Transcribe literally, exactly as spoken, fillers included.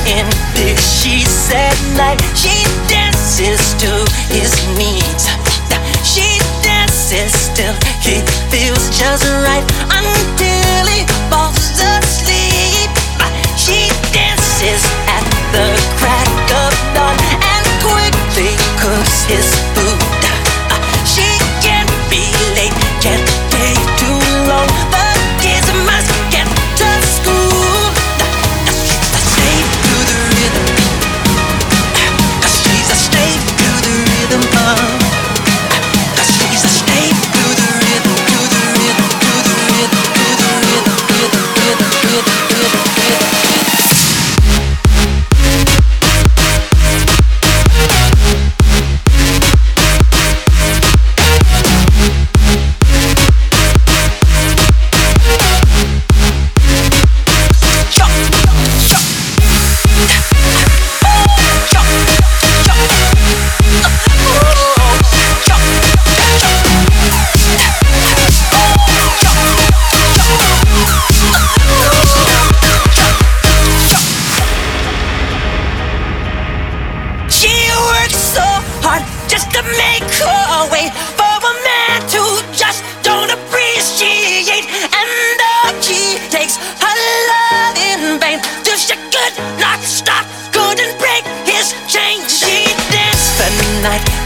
in bed, she's at night. She dances to his needs. She dances till he feels just right, until he falls asleep. She dances at the crack of dawn and quickly cooks his food. She can't be late, can't take too long. The kids must get to school. She's a slave to the rhythm. She's a slave to the rhythm. She's a slave to the rhythm, to the rhythm, to the rhythm, to the rhythm, rhythm, rhythm, rhythm, rhythm, rhythm. Just to make her way for a man to just don't appreciate, and though he takes her love in vain, till she could not stop, couldn't break his chain. She danced the night